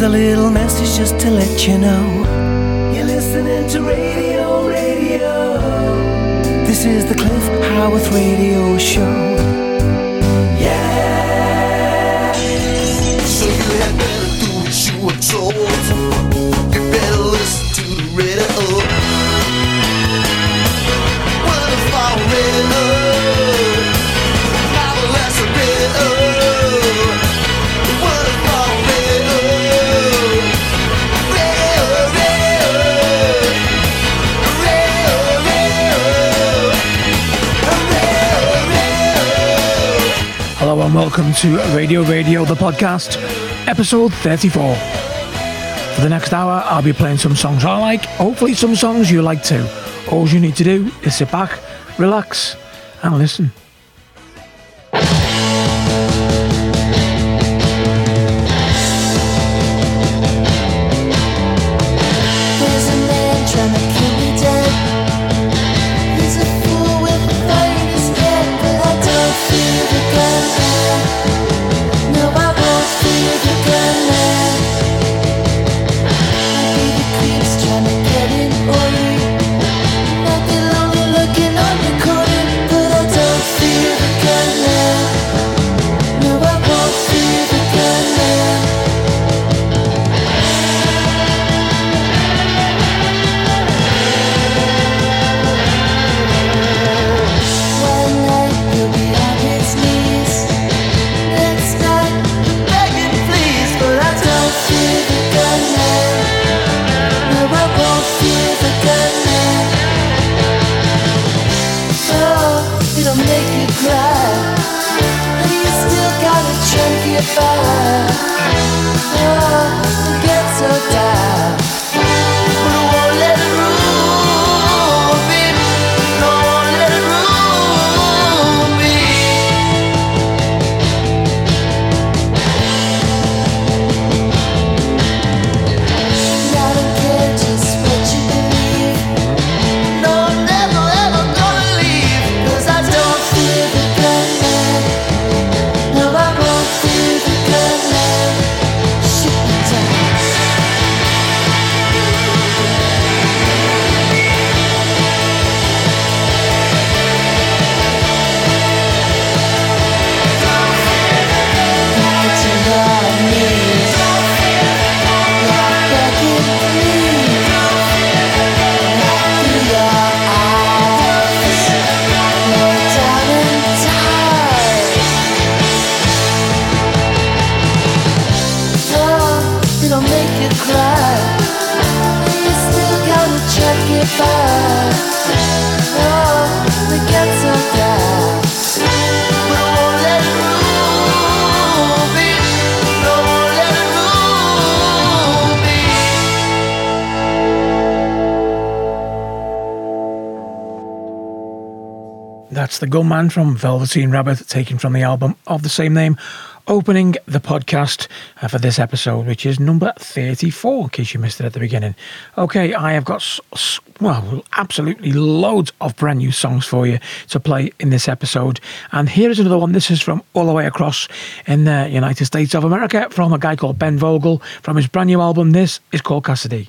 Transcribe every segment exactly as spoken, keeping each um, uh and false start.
a little message just to let you know you're listening to Radio, Radio. This is the Cliff Howarth Radio Show. Yeah. So you had better do what you were told. You better listen to the radio. Well, if I radio, now the less a radio. Well, if I radio, radio, radio, radio, radio, radio. Hello and welcome to Radio Radio, the podcast, episode thirty-four. For the next hour, I'll be playing some songs I like, hopefully some songs you like too. All you need to do is sit back, relax, and listen. There's a man trying to keep me dead. He's a fool with a fight in his head, but I don't feel the gun man. No, I won't feel the gun man. My baby creeps trying to get in order. Not the lonely looking on the corner, but I don't feel the gun man. No, I won't feel the gun man. One night he'll be on his knees. Next night begging please, but I don't feel the gun man. No, I won't feel the gun man. Oh, it'll make you cry, and you still gotta check your fire. Oh, it gets so down, but I won't let it rule me. No, I won't let it rule me. I don't care just what you believe. No, I'm never ever gonna leave, 'cause I don't feel the gun man. No, I won't feel the gun man. Shoot me down. Down to my knees. Not begging please. Not through your eyes. No down and tight. Oh, it'll make you cry. You still gotta check it out. Oh, it gets so down, but I won't let it rule me. No, I won't let it rule me. That's The Gunman from Velveteen Rabbit, taken from the album of the same name, opening the podcast uh, for this episode, which is number thirty-four, in case you missed it at the beginning. Okay, I have got, s- s- well, absolutely loads of brand new songs for you to play in this episode. And here is another one. This is from all the way across in the United States of America, from a guy called Ben Vogel, from his brand new album. This is called Cassidy.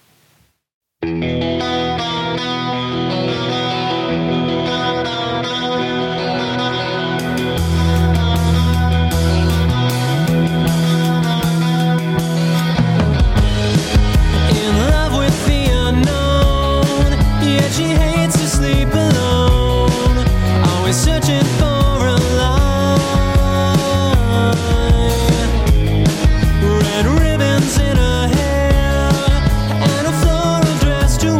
In love with the unknown, yet she hates to sleep alone. Always searching for a lie. Red ribbons in her hair and a floral dress to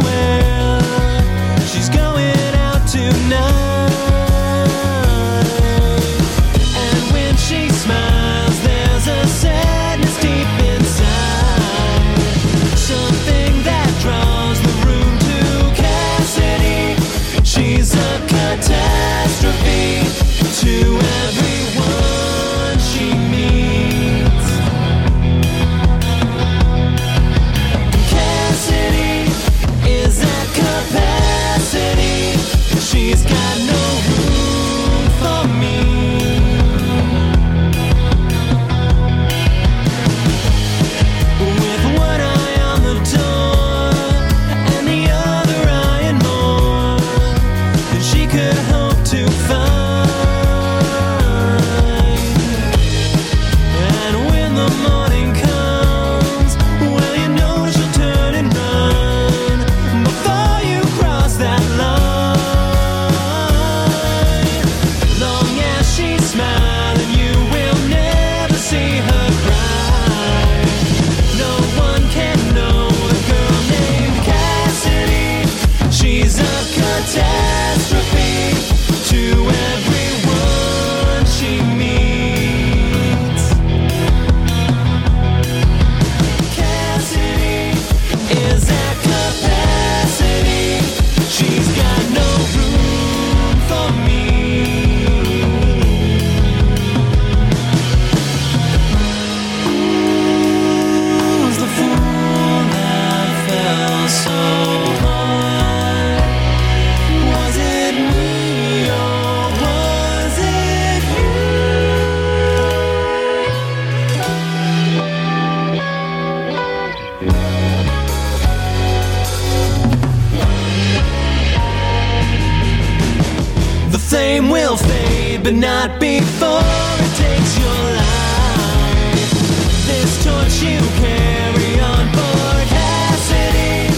but not before it takes your life. This torch you carry on board Cassidy.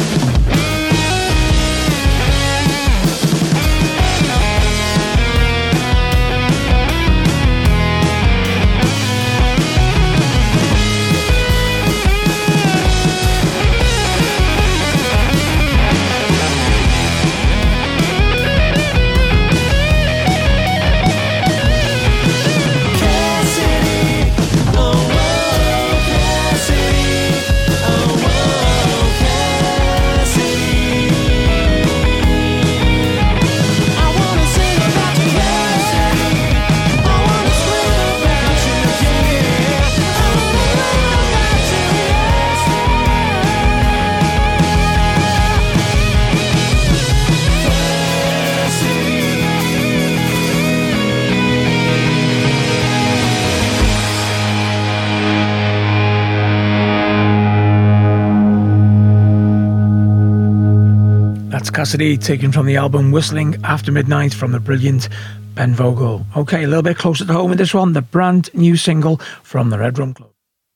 Cassidy, taken from the album Whistling After Midnight from the brilliant Ben Vogel. Okay, a little bit closer to home with this one, the brand new single from the Red Rum Club.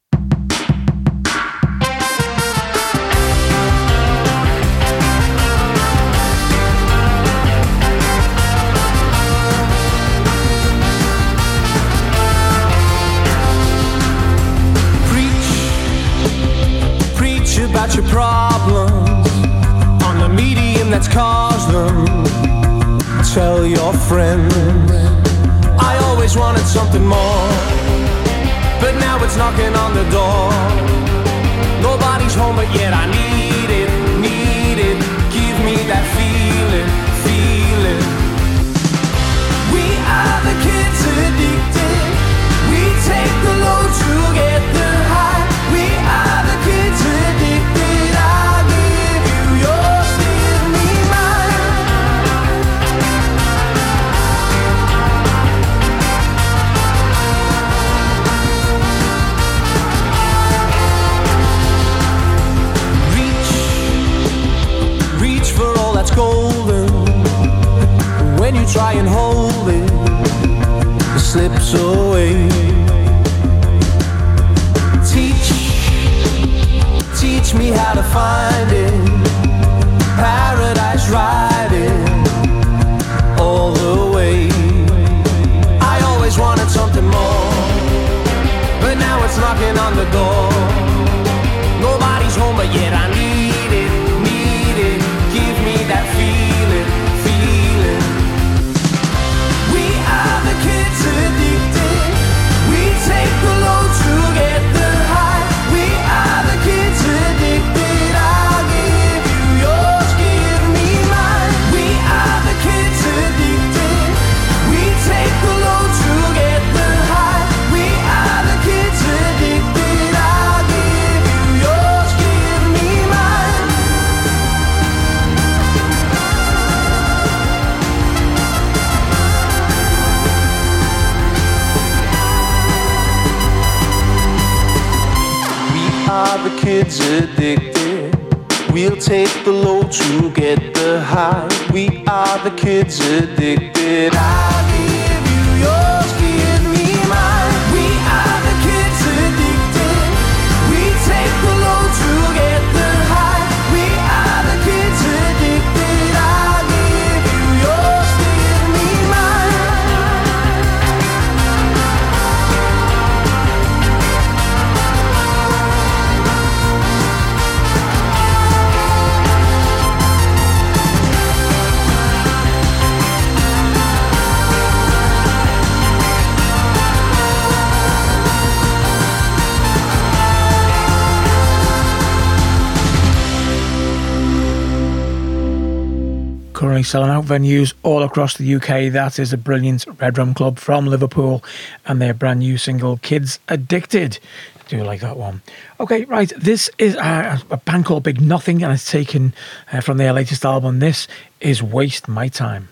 Preach, preach about your problems on the medium that's caused them. Tell your friends I always wanted something more, but now it's knocking on the door. Nobody's home, but yet I need it, need it. Give me that feeling, feeling. We are the kids addicted. We take the load to get the high. We are the kids addicted. I'll give you yours, give me mine. Reach, reach for all that's golden. When you try and hold it, it slips away. Teach, teach me how to find it. Paradise riding all the way. I always wanted something more, but now it's knocking on the door. Nobody's home, but yet I need it, need it. Give me that feeling, feeling. We are the kids addicted. We take the load to get the high. We are the kids addicted. I'll give you yours, give me mine. We are the kids addicted. We take the load to get the high. We are the kids addicted. I'll give you yours, give me mine. We are the kids addicted. We'll take the load to get the high. We are the kids addicted. I'll give you yours, give me mine. We are the kids addicted. We take the load to get the high. We are the kids addicted. I'll give you yours, give me mine. Currently selling out venues all across the U K. That is the brilliant Red Rum Club from Liverpool and their brand new single Kids Addicted. I do like that one. Okay, right, this is a, a band called Big Nothing, and it's taken uh, from their latest album. This is Waste My Time.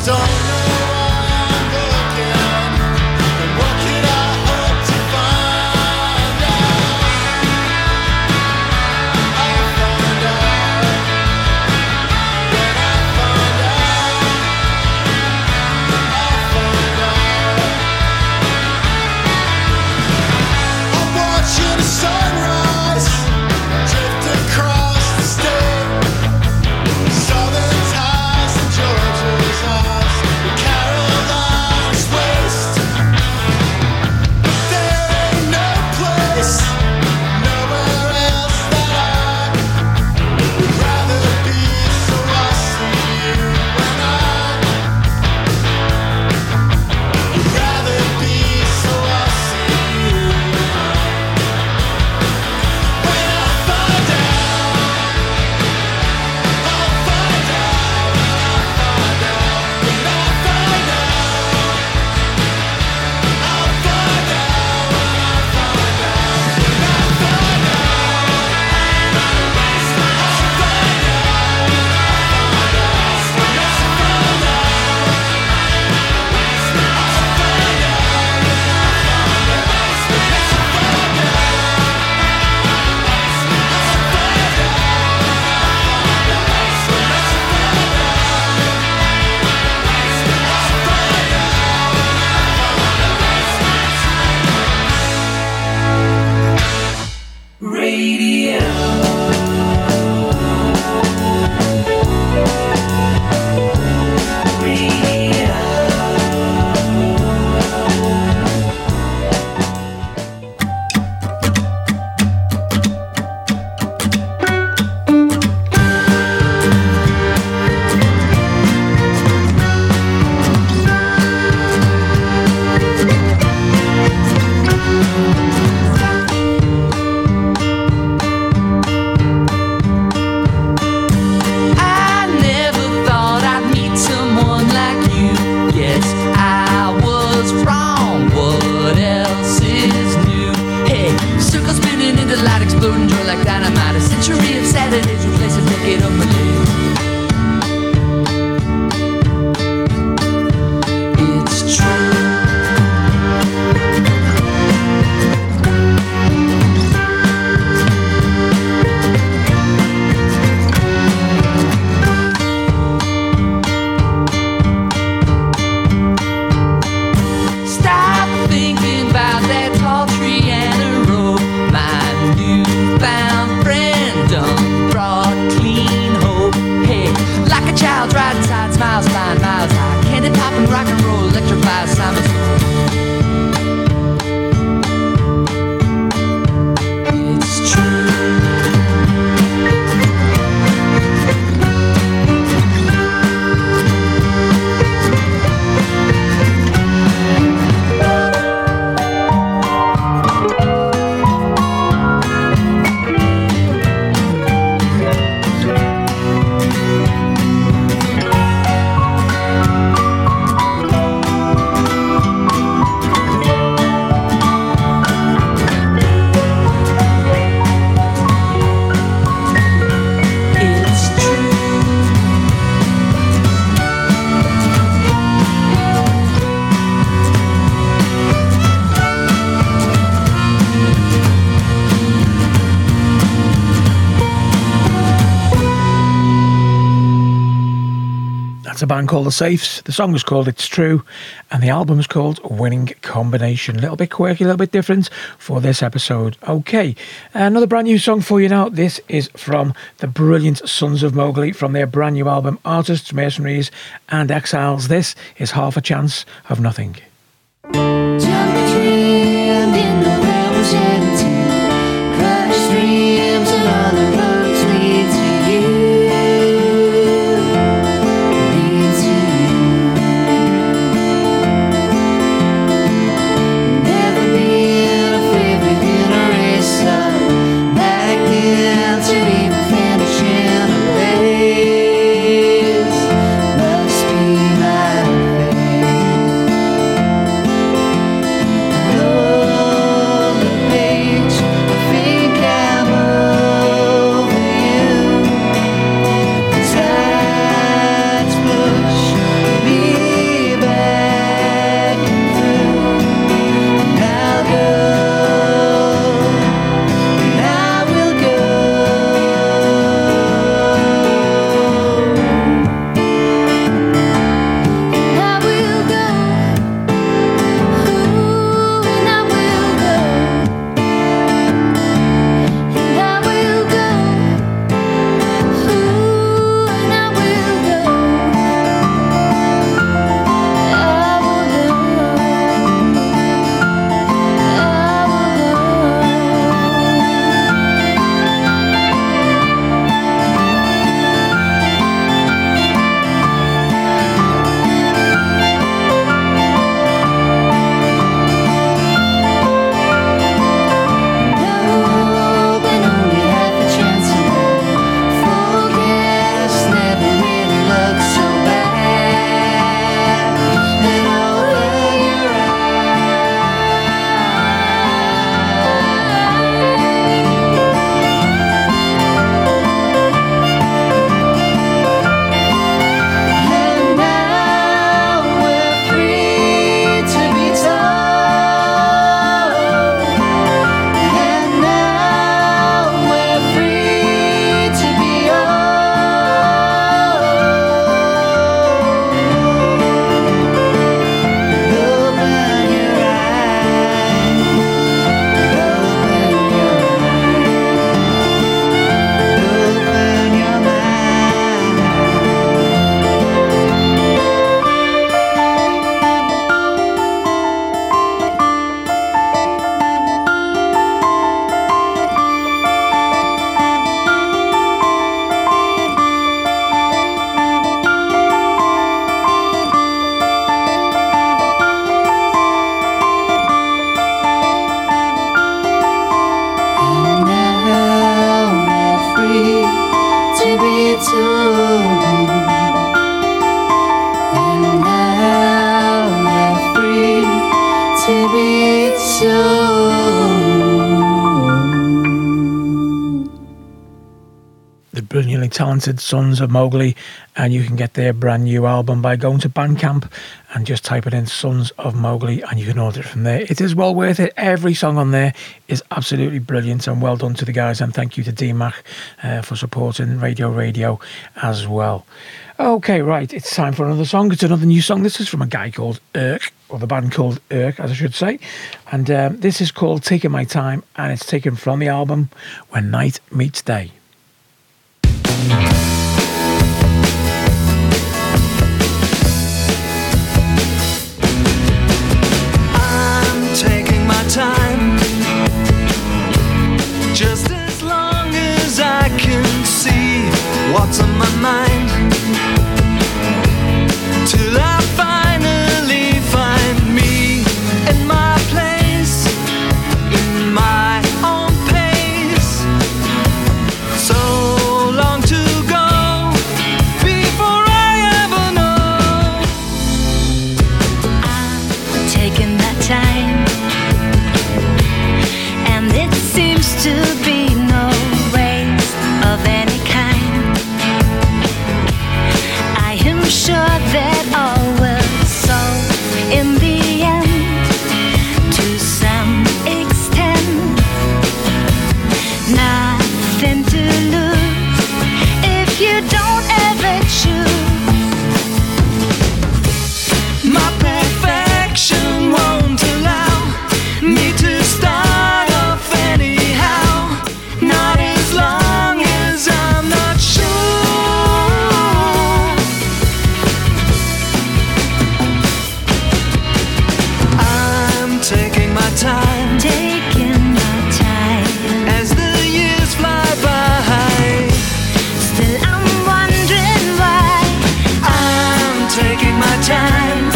That's a band called The Safes. The song was called It's True, and the album is called Winning Combination. A little bit quirky, a little bit different for this episode. Okay, another brand new song for you now. This is from the brilliant Sons of Mowgli from their brand new album Artists, Mercenaries and Exiles. This is Half a Chance of Nothing. Oh the brilliantly talented Sons of Mowgli, and you can get their brand new album by going to Bandcamp and just type it in Sons of Mowgli and you can order it from there. It is well worth it. Every song on there is absolutely brilliant, and well done to the guys, and thank you to D Mac uh, for supporting Radio Radio as well. Okay, right, it's time for another song. It's another new song. This is from a guy called Irk, or the band called Irk, as I should say. And um, this is called Taking My Time, and it's taken from the album When Night Meets Day. I'm taking my time, just as long as I can see what's on my mind, till I finally find me in my place, in my own pace. So long to go before I ever know. I'm taking that time, and it seems to be no waste of any kind. I am sure that all will solve in the end, to some extent. Nothing to lose if you don't ever choose. My perfection won't allow me to start off anyhow, not as long as I'm not sure. I'm taking my time, Taking my time, as the years fly by. still I'm wondering why. I'm taking my time,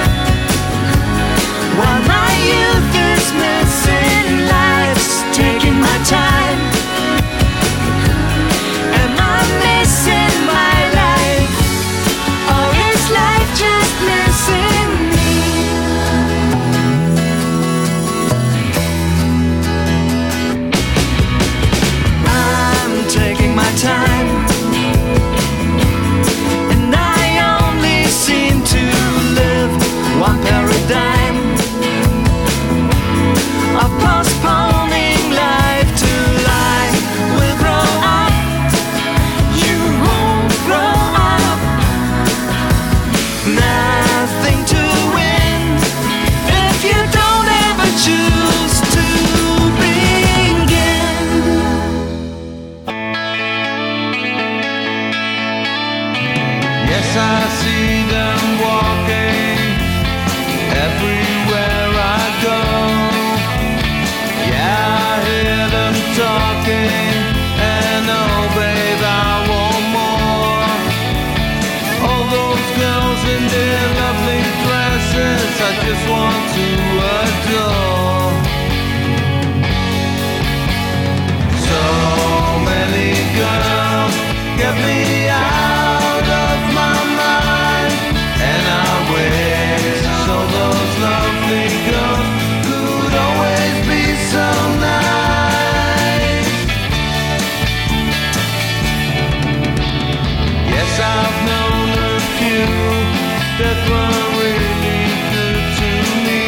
while my youth is missing, life's taking my time. Am I missing my life, or is life just missing me? I'm taking my time, and I only seem to live one paradigm of postponing life till I will grow up. You won't grow up. Nothing to win if you don't ever choose to begin. Yes, I see them walking everywhere I go. Yeah, I hear them talking, and oh, babe, I want more. All those girls in their lovely dresses, I just want to adore. So many girls get me out of my mind, and I wish so those lovely girls could always be so nice. Yes, I've known a few that were really good to me.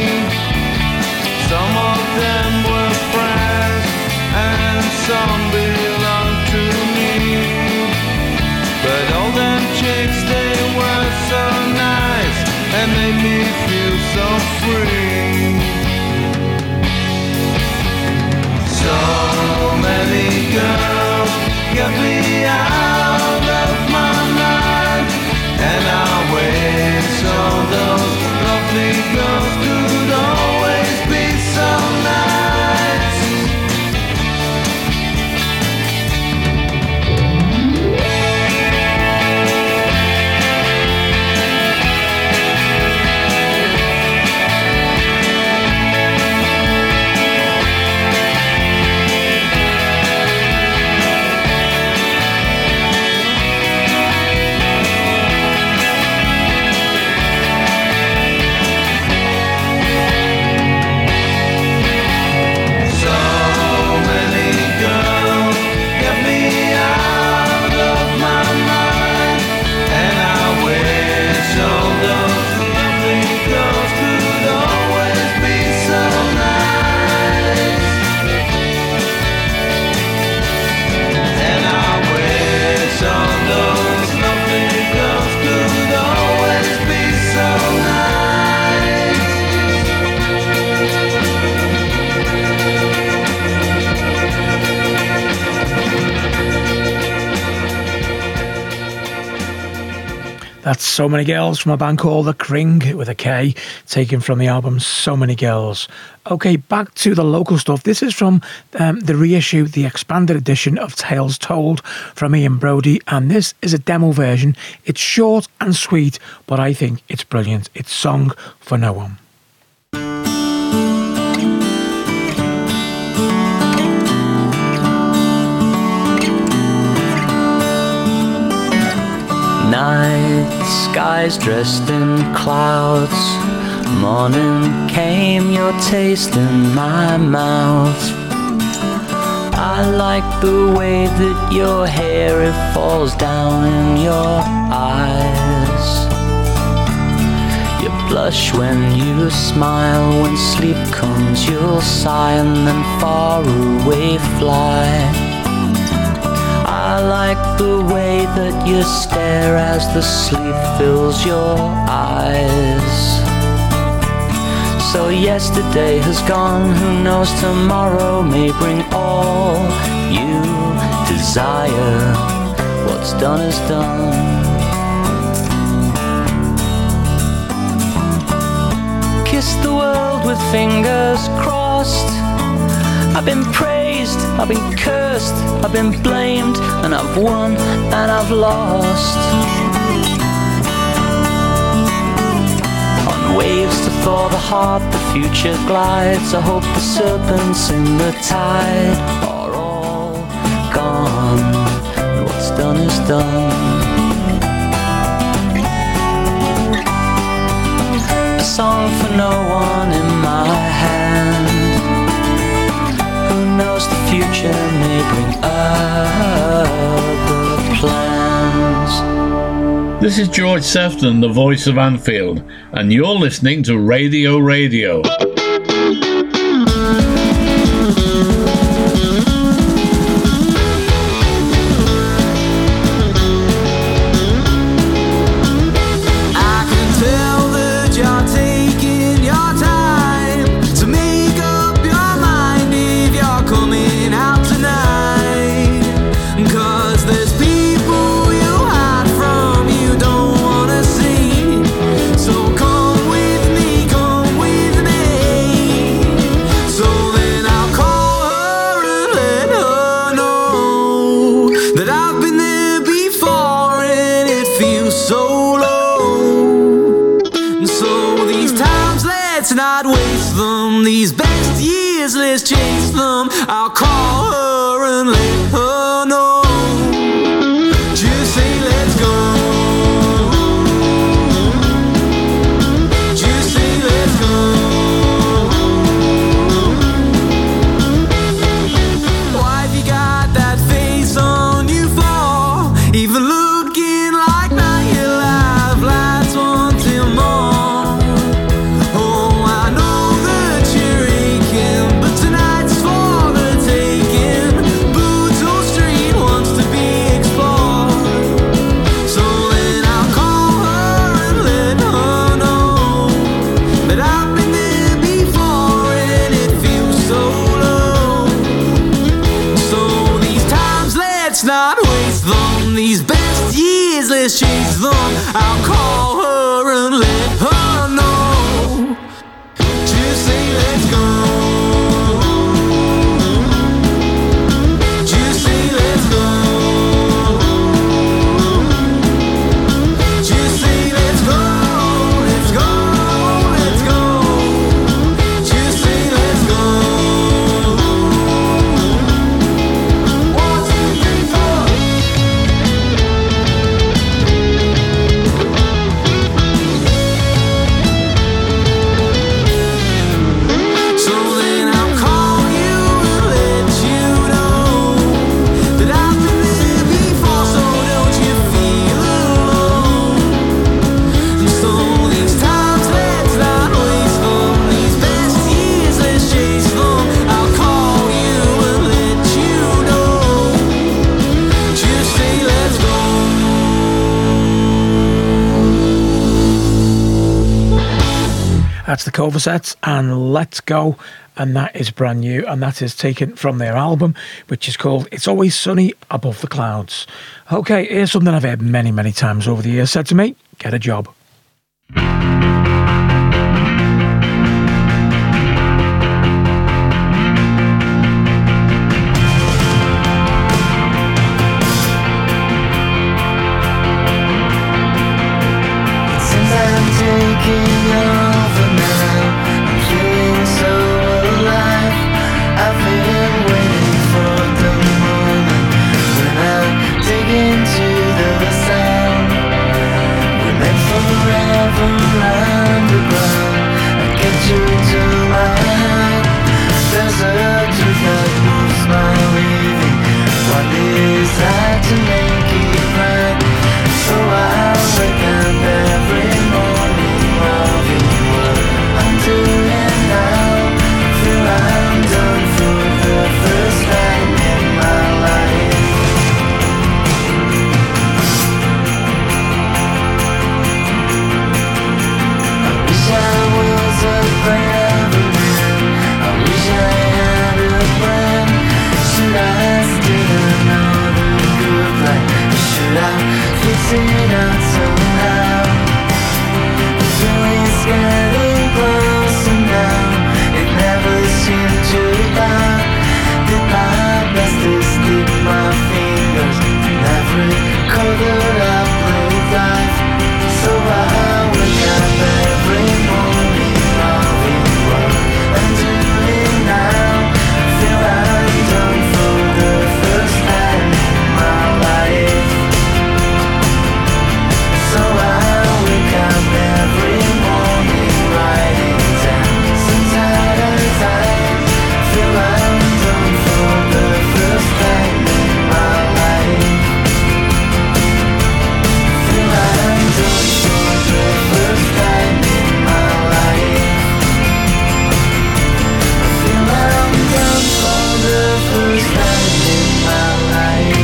Some of them were friends, and some belonged to me. But all them chicks, they were so nice, and made me feel so free. So many girls get me out of my mind, and I wish all those lovely girls could always be so nice. That's So Many Girls from a band called The Kring with a K, taken from the album So Many Girls. Okay, back to the local stuff. This is from um, the reissue, the expanded edition of Tales Told from Ian Brody, and this is a demo version. It's short and sweet, but I think it's brilliant. It's Song for No One. Night skies dressed in clouds. Morning came, your taste in my mouth. I like the way that your hair, it falls down in your eyes. You blush when you smile. When sleep comes, you'll sigh and then far away fly. I like the way that you stare as the sleep fills your eyes. So yesterday has gone, who knows, tomorrow may bring all you desire. What's done is done. Kiss the world with fingers crossed. I've been praised, I've been cursed, I've been blamed, and I've won and I've lost. On waves to thaw the heart, the future glides. I hope the serpents in the tide are all gone, and what's done is done. A song for no one in my hand. Who knows, the future may bring other plans. This is George Sefton, the voice of Anfield, and you're listening to Radio Radio. These best years, let's chase them. I'll call her and let her know. Just say let's go. Just say let's go. Why have you got that face on you for? Even looking like now your life lights on till morn. Let's chase them. I'll call her and let her know. Just say let's go. Just say let's go. Just say let's go. Let's go. Let's go. Just say let's go. One, two, three, four. That's the Coversets and Let's Go, and that is brand new, and that is taken from their album, which is called It's Always Sunny Above the Clouds. Okay, here's something I've heard many, many times over the years said to me. Get a Job. Since I'm taking over now, I'm feeling so alive. I've been waiting for the moment when I dig into the sound. We're meant forever underground. I get you to my heart. There's a truth that moves my weaving. What is that to make it right? So I wake up every morning loving what I'm doing now. Feel I'm done for the first time in my life. I wish I was a brave man. I wish I had a plan. Should I steal another good life? Should I fix it out somehow? Till it's getting closer now. It never seemed to bow. Did my best to stick my fingers in every covered up little dive. So I wake up every morning loving what I'm doing now. Feel I'm done for the first time in my life. So I wake up every morning writing down some time and time. Feel I'm done for the first time in my life. Feel I'm done for the first time in my life. Feel I'm done for the first time in my life.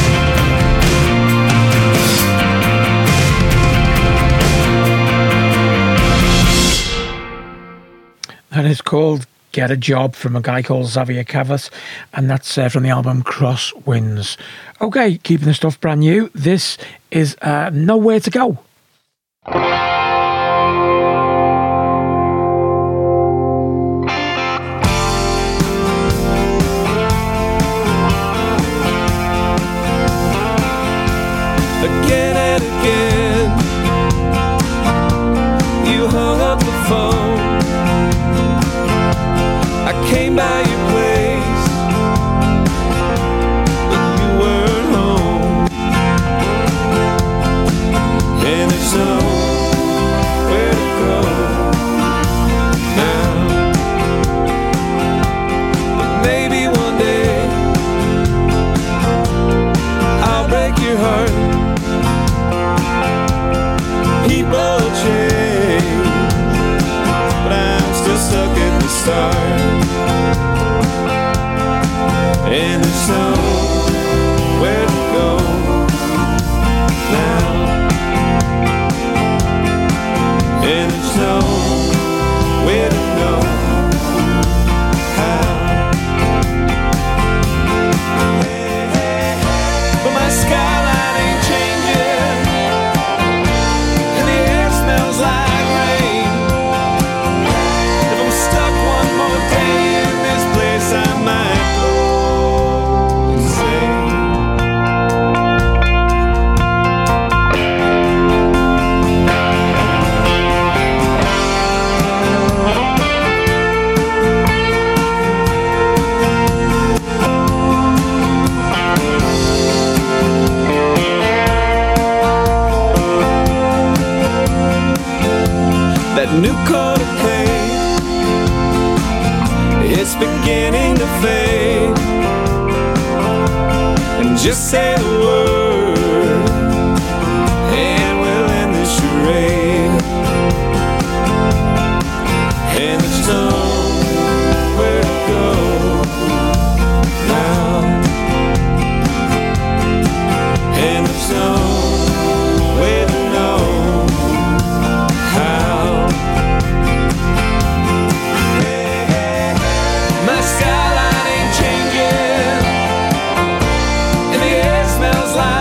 And it's called Get a Job from a guy called Xavier Cavas, and that's uh, from the album Crosswinds. Okay, keeping the stuff brand new. This is uh, Nowhere to Go. Again and again, you hung up the phone. I came by your place, but you weren't home. And there's nowhere to go now. But maybe one day I'll break your heart. People change, but I'm still stuck at the start. And there's nowhere to go now. And there's nowhere to go. How? But my skyline ain't changing, and the air smells like rain. If I'm stuck one more day in this place, I might go insane. That new coat of paint, it's beginning to fade. And just say the word, and we'll end this charade. And there's nowhere to go now. And there's nowhere to know how. My skyline ain't changing, and the air smells like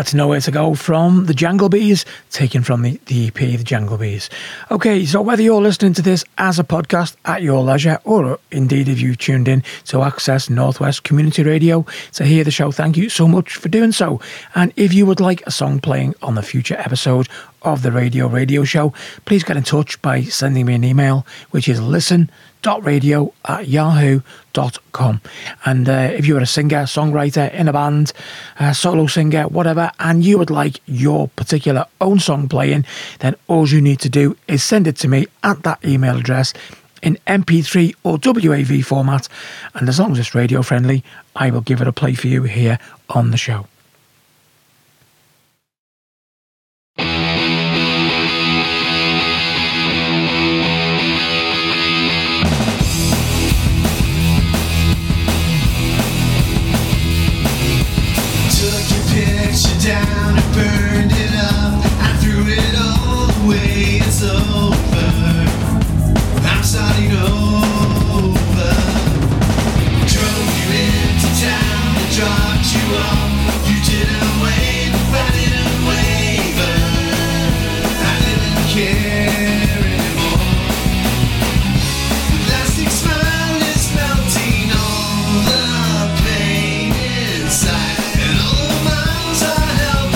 That's Nowhere to Go from the Jangle Bees, taken from the, the E P, The Jangle Bees. Okay, so whether you're listening to this as a podcast at your leisure, or indeed if you tuned in to Access Northwest Community Radio to hear the show, thank you so much for doing so. And if you would like a song playing on the future episode of the Radio Radio Show, please get in touch by sending me an email, which is listen dot radio at yahoo dot com. And uh, if you're a singer, songwriter, in a band, a solo singer, whatever, and you would like your particular own song playing, then all you need to do is send it to me at that email address in M P three or W A V format, and as long as it's radio friendly, I will give it a play for you here on the show. Down and burned it up. I threw it all away. It's over. I'm starting over. Drove you into town and dropped you off. You didn't wait, I didn't waver. I didn't care anymore. The plastic smile is melting all the pain inside, and all the miles are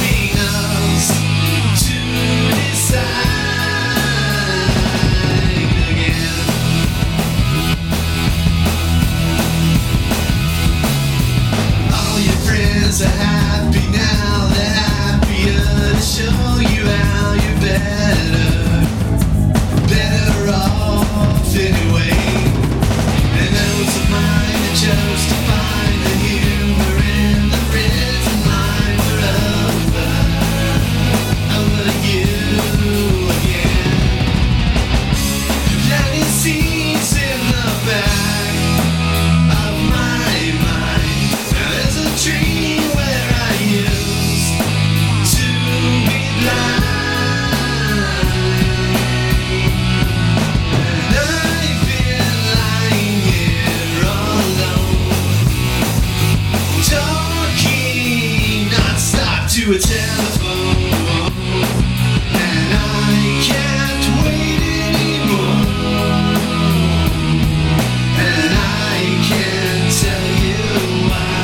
are happy now, they're happier to show you how you're better, better off anyway. And those of mine that chose to find the humor in the written line were over, over you again. Planting seeds in the back of my mind. Now there's a tree to a telephone, and I can't wait anymore, and I can't tell you why.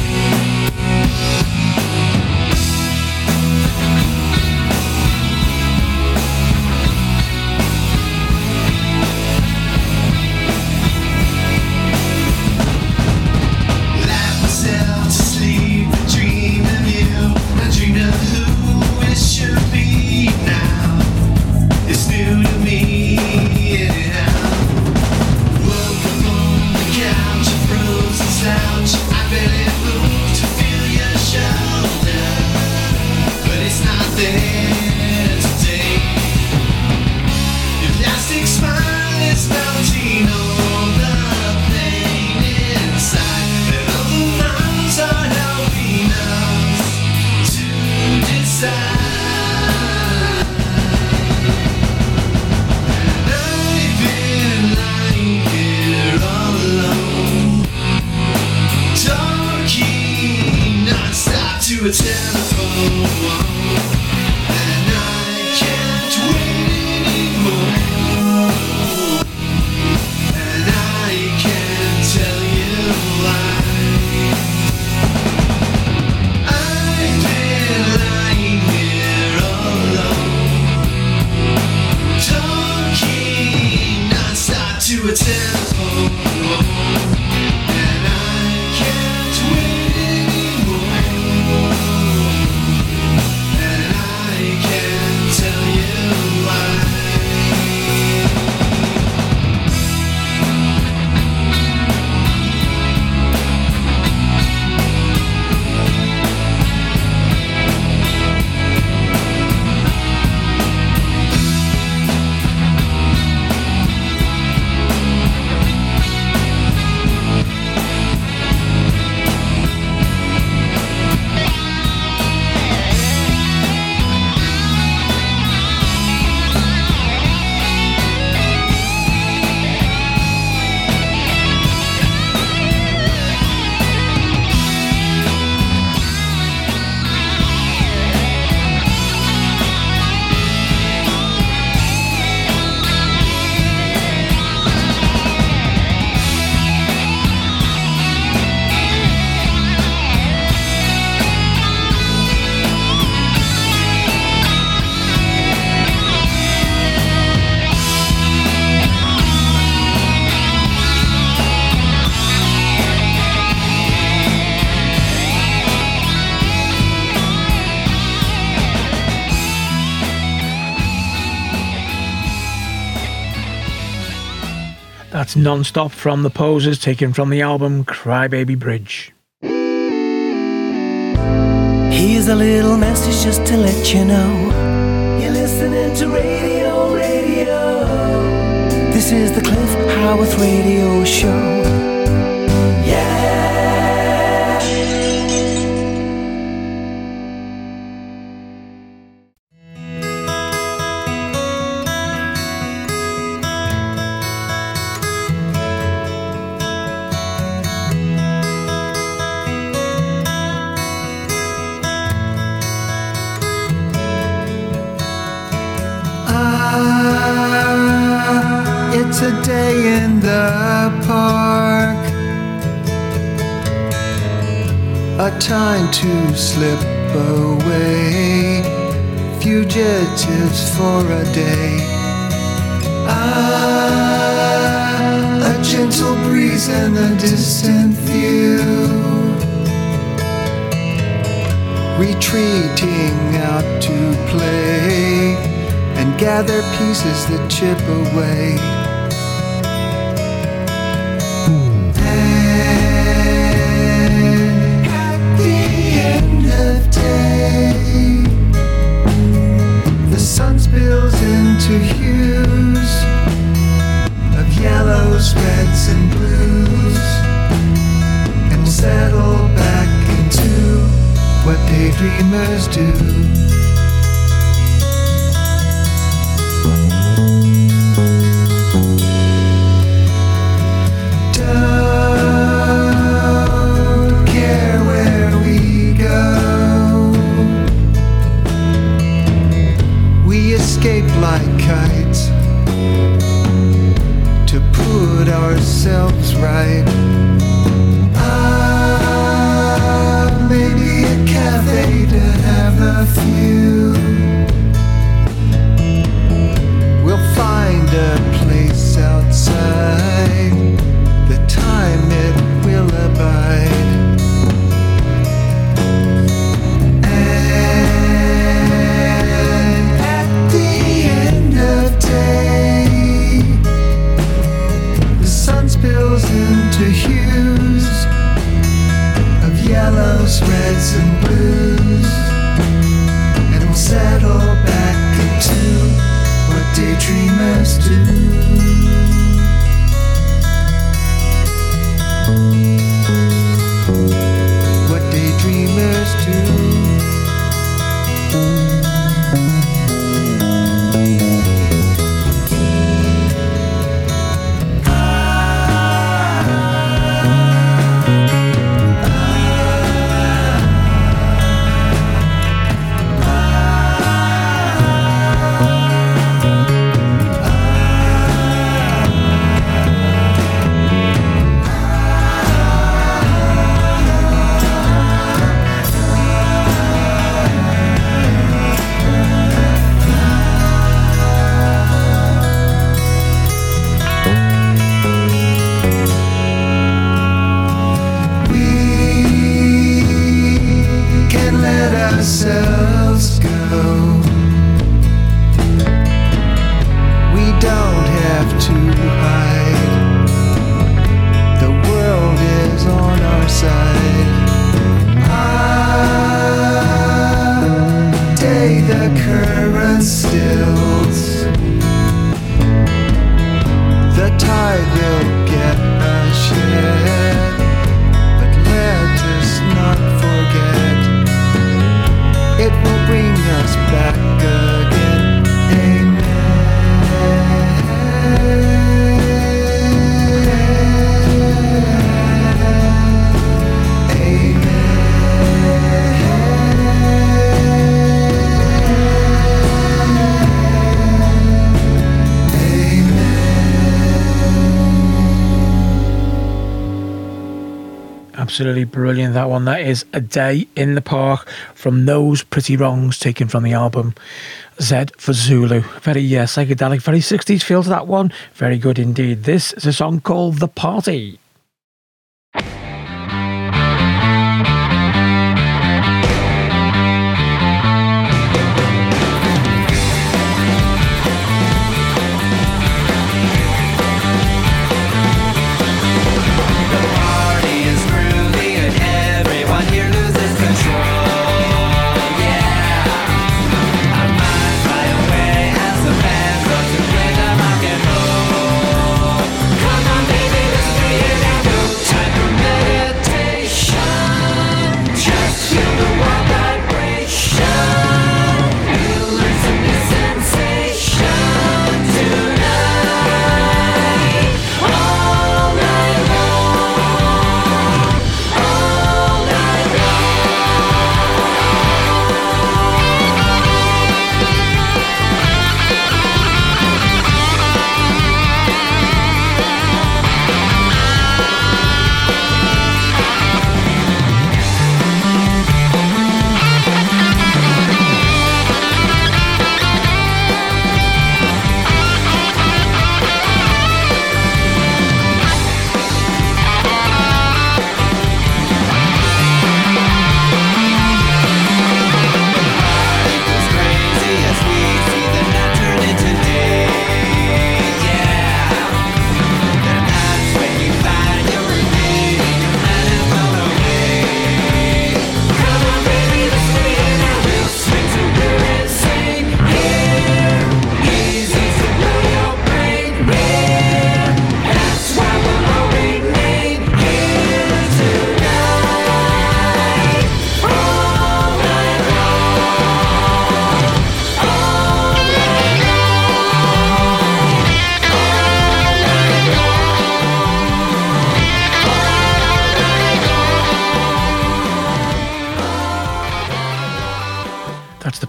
Laugh myself to sleep and dream of you. I dreamed of who it should be now. It's new to me anyhow. Woke up on the couch, a frozen slouch. I barely moved to feel your shoulder, but it's not there today. Your plastic smile is melting all the pain inside, and all the miles are helping us to decide. And I've been lying here all alone, talking non-stop to a telephone, and I can't wait anymore, and I can't tell you why. I've been lying here all alone, talking non-stop to a telephone, and I can't wait anymore, and I can't tell you why. That's Non-Stop from The Posers, taken from the album Crybaby Bridge. Here's a little message just to let you know you're listening to Radio, Radio. This is the Cliff Howarth Radio Show. Yeah. It's a day in the park, a time to slip away, fugitives for a day. Ah, a gentle breeze and a distant view, retreating out to play and gather pieces that chip away. And at the end of day, the sun spills into hues of yellows, reds, and blues, and will settle back into what daydreamers do. Don't care where we go, we escape like kites to put ourselves right. Ah, maybe a cafe to have a few. We'll find a place outside, the time it will abide. And at the end of day, the sun spills into hues of yellows, reds, and blues, and will settle back into what daydreamers do. What daydreamers do. Ourselves go. We don't have to hide. The world is on our side. Ah, day the current stills. The tide will get us yet, but let us not forget. It will bring us back again. Amen. Absolutely brilliant, that one. That is A Day in the Park from Those Pretty Wrongs, taken from the album Z for Zulu. Very uh, psychedelic, very sixties feel to that one. Very good indeed. This is a song called The Party.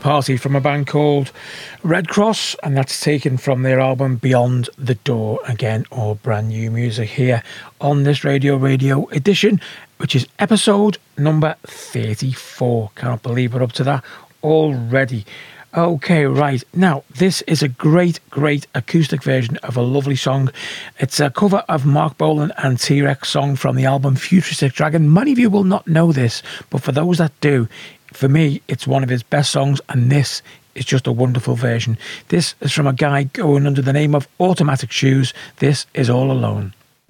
Party from a band called Red Cross, and that's taken from their album Beyond the Door. Again, all brand new music here on this Radio Radio edition, which is episode number thirty-four. Can't believe we're up to that already. Okay, right. Now, this is a great, great acoustic version of a lovely song. It's a cover of Mark Bolan and T-Rex song from the album Futuristic Dragon. Many of you will not know this, but for those that do, for me, it's one of his best songs, and this is just a wonderful version. This is from a guy going under the name of Automatic Shoes. This is All Alone.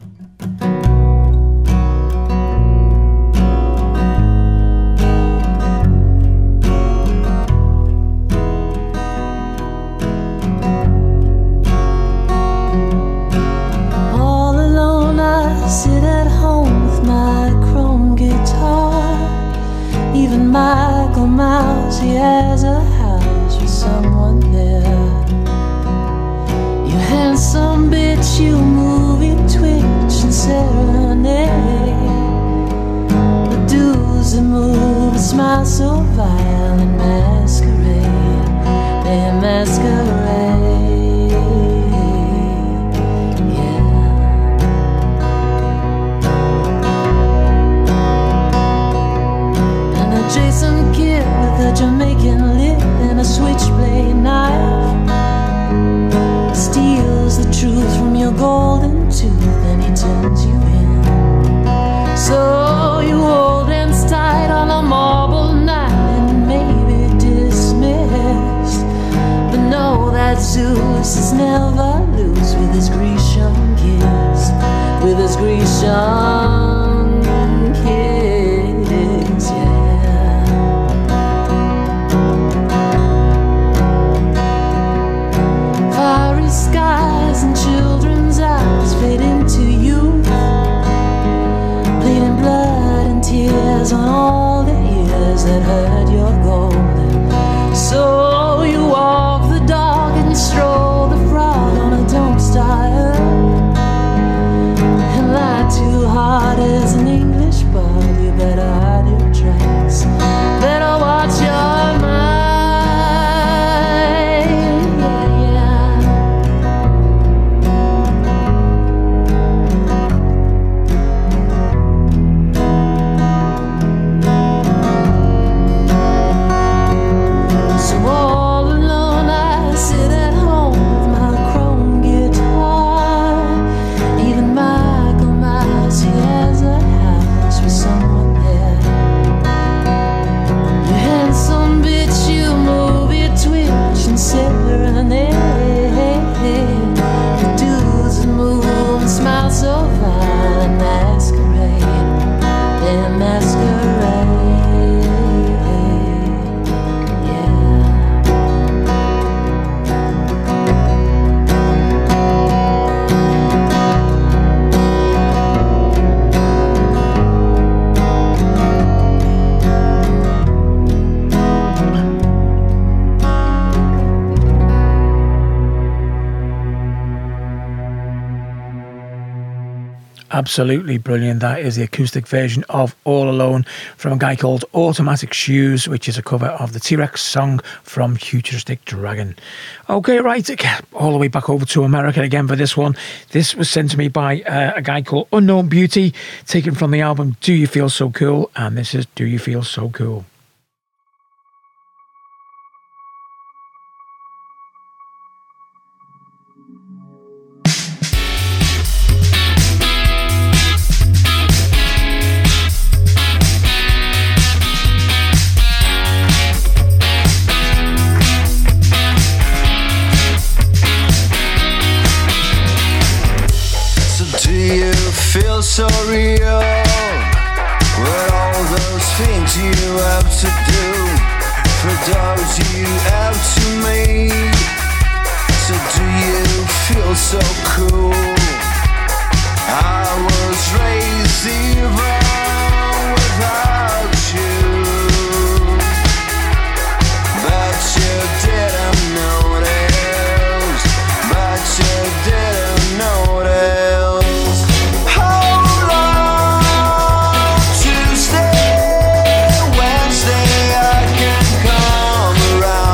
Sit at home with my chrome guitar. Even Michael Mouse, he has a house with someone there. You handsome bitch, you move, you twitch and serenade. The dudes that move and smile so vile and masquerade. They masquerade. Jason Kidd with a Jamaican lip and a switchblade knife steals the truth from your golden tooth and he turns you in. So you hold hands tight on a marble night and maybe dismissed, but know that Zeus is never loose with his Grecian kiss, with his Grecian kiss, yeah. Fiery skies and children's eyes fade into you, bleeding blood and tears on all the years that hurt your golden. So you walk the dog and stroll the frog on a don't style, and lie too hard as an English bug. You better hide your tracks, better watch your mind. Absolutely brilliant. That is the acoustic version of All Alone from a guy called Automatic Shoes, which is a cover of the T-Rex song from Futuristic Dragon. Okay, right, all the way back over to America again for this one. This was sent to me by uh, a guy called Unknown Beauty, taken from the album Do You Feel So Cool, and this is Do You Feel So Cool. Feel so real with all those things you have to do for those you have to make. So do you feel so cool? I was raised even without you, but you didn't notice, but you didn't notice. Tuesday, Wednesday, I can come around.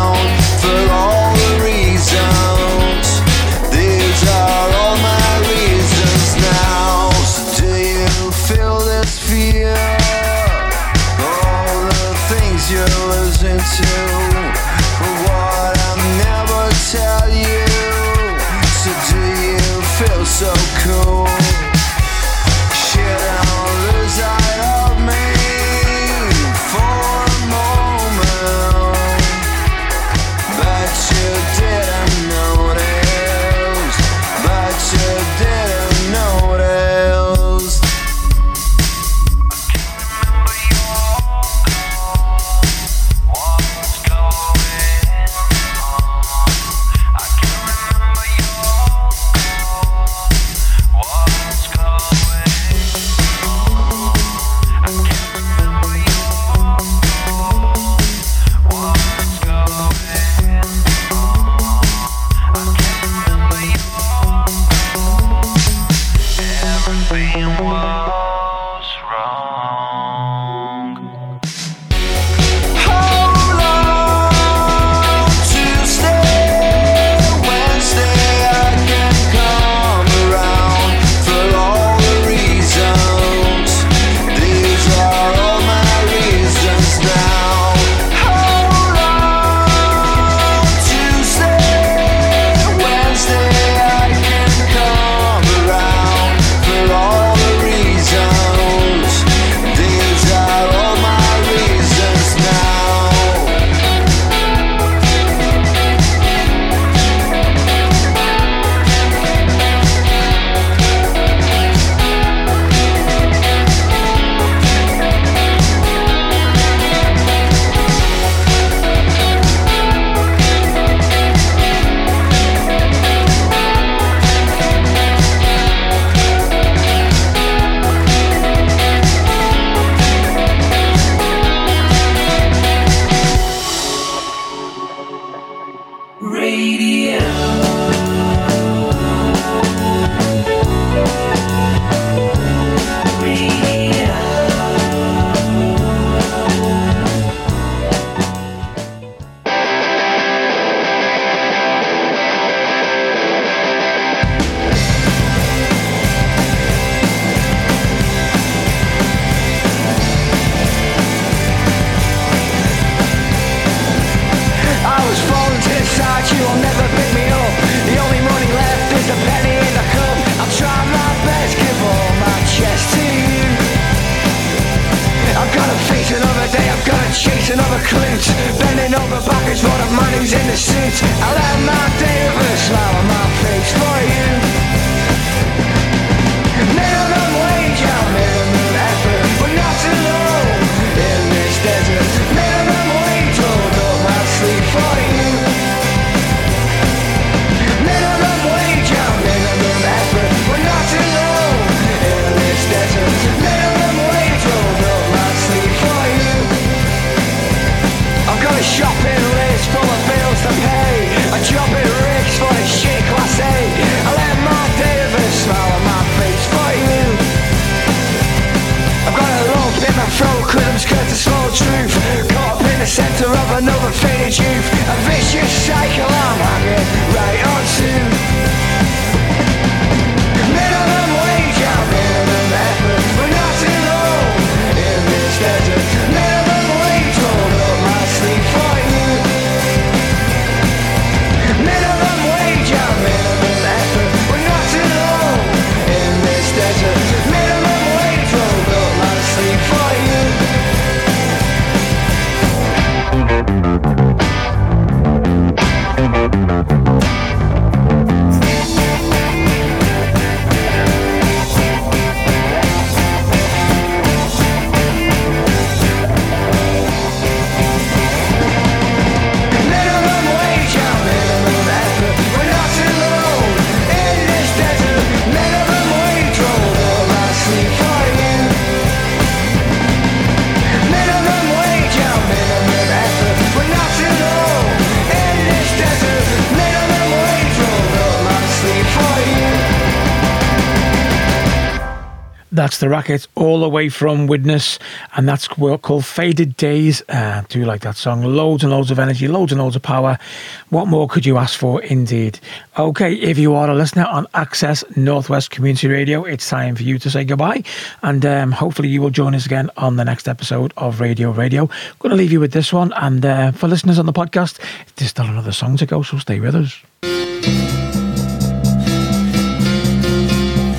cool. She don't lose sight of me for a moment, but you didn't notice, but you didn't notice. Everything was wrong. Hold on to stay Wednesday. I can come around for all the reasons. These are all my reasons now. Hold on to stay Wednesday. I can come around for all the reasons. These are all my reasons now. I was falling to the side, you'll never pick me up. The only money left is a penny in the cup. I'll try my best, give all my chest to you. I'm gonna face another day, I'm gonna chase another clue. Bending over backwards for the man who's in the suit. I'll have my day with a smile on my face for you. Minimum wage, our minimum effort, but not too low in this desert. Minimum wage, rolled up my sleeve for you. Minimum wage, our minimum effort, but not too low in this desert. Minimum wage, rolled up my sleeve for you. I've got a shopping list full of bills to pay. A job in Rick's for the shit class A. I let my day with a smile on my face for you. I've got a lump in my throat, cause I'm scared to swallow truth. Caught up in the centre of another faded youth. A vicious cycle I'm hanging right onto. Minimum wage, our minimum effort, but not too low in this desert. Minimum wage, rolled up my sleeve for you. Minimum wage, our minimum effort, but not too low in this desert. Minimum wage, rolled up my sleeve for you. Minimum wage, our minimum effort, but not too low in this desert. Minimum wage, rolled up my sleeve for you. Minimum wage, our minimum effort, but not too low in this desert. Minimum wage, rolled up my sleeve for you. That's the Racket, all the way from Widnes, and that's called Faded Days. Uh, do like that song. Loads and loads of energy, loads and loads of power. What more could you ask for, indeed? Okay, if you are a listener on Access Northwest Community Radio, it's time for you to say goodbye, and um, hopefully you will join us again on the next episode of Radio Radio. I'm going to leave you with this one, and uh, for listeners on the podcast, there's still another song to go, so stay with us.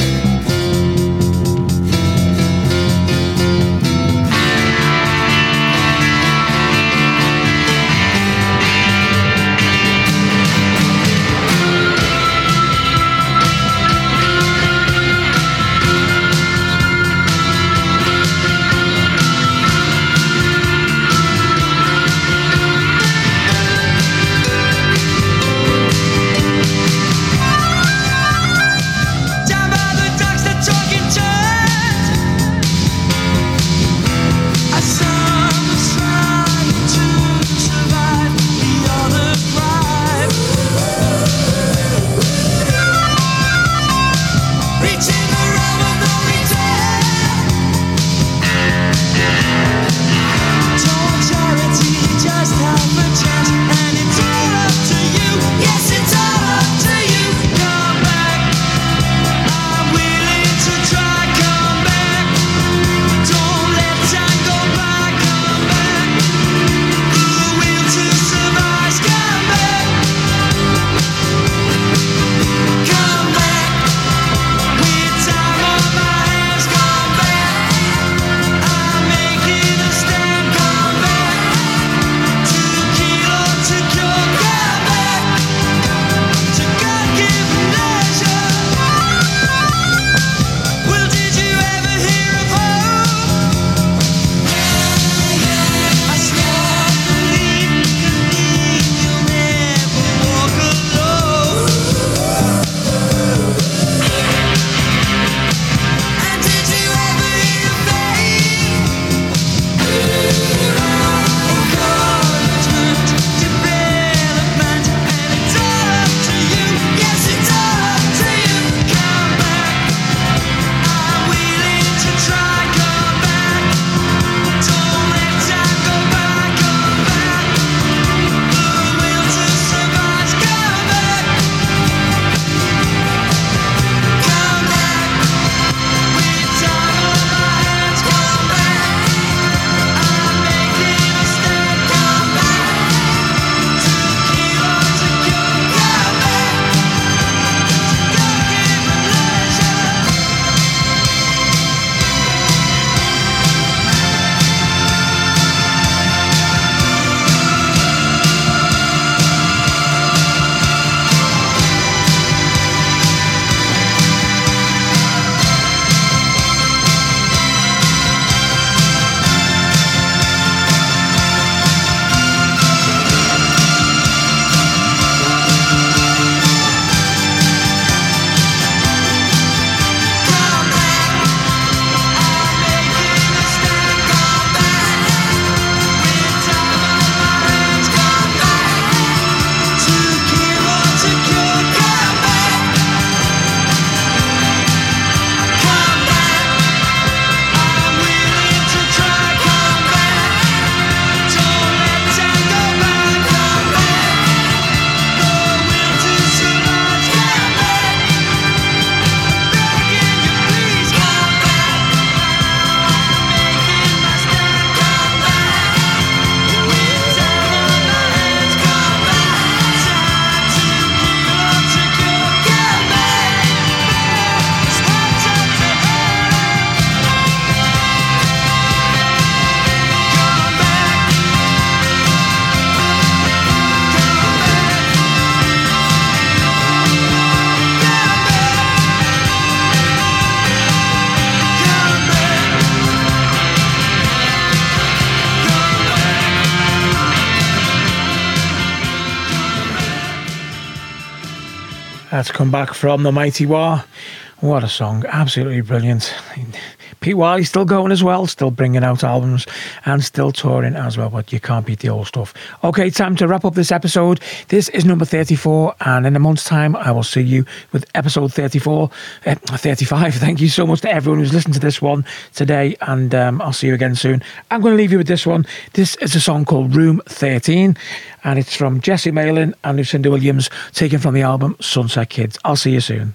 That's Come Back from the Mighty War. What a song. Absolutely brilliant. Pete Wiley's still going as well, still bringing out albums and still touring as well, but you can't beat the old stuff. Okay, time to wrap up this episode. This is number thirty-four, and in a month's time, I will see you with episode thirty-four, uh, thirty-five. Thank you so much to everyone who's listened to this one today, and um, I'll see you again soon. I'm going to leave you with this one. This is a song called Room thirteen, and it's from Jesse Malin and Lucinda Williams, taken from the album Sunset Kids. I'll see you soon.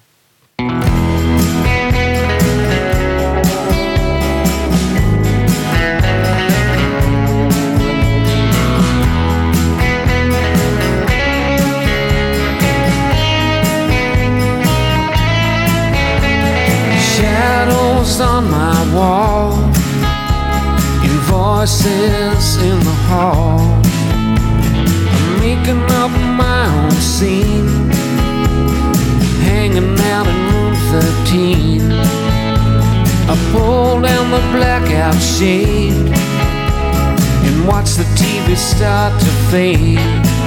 On my wall, and voices in the hall. I'm making up my own scene, hanging out in room thirteen. I pull down the blackout shade and watch the T V start to fade.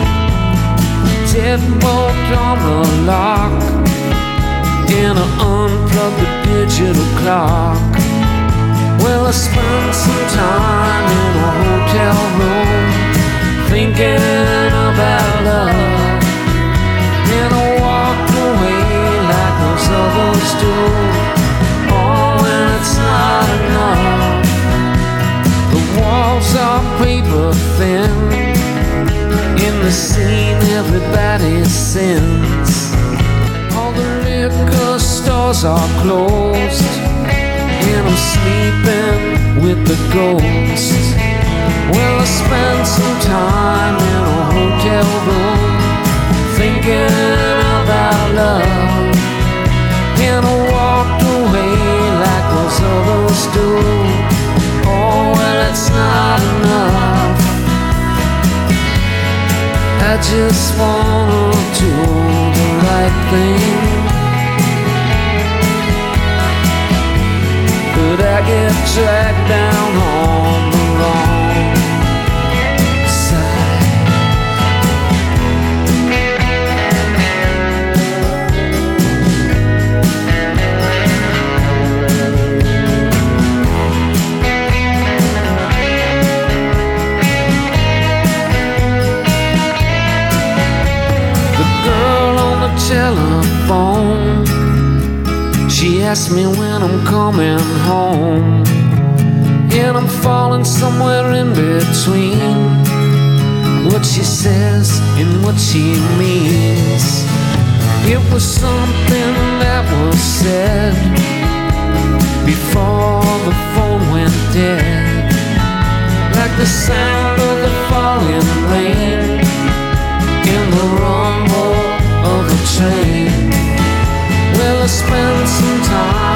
Deadbolt on the lock, and I unplug the digital clock. Well, I spent some time in a hotel room thinking about love, and I walked away like those others do. doors are closed and I'm sleeping with the ghosts. Well, I spent some time in a hotel room thinking about love, and I walked away like those others do. Oh, well, it's not enough. I just wanna do the right thing, but I get dragged down on the wrong side. The girl on the telephone, she asked me when I'm coming home, and I'm falling somewhere in between what she says and what she means. It was something that was said before the phone went dead, like the sound of the falling rain and the rumble of a train. Well, I spent some time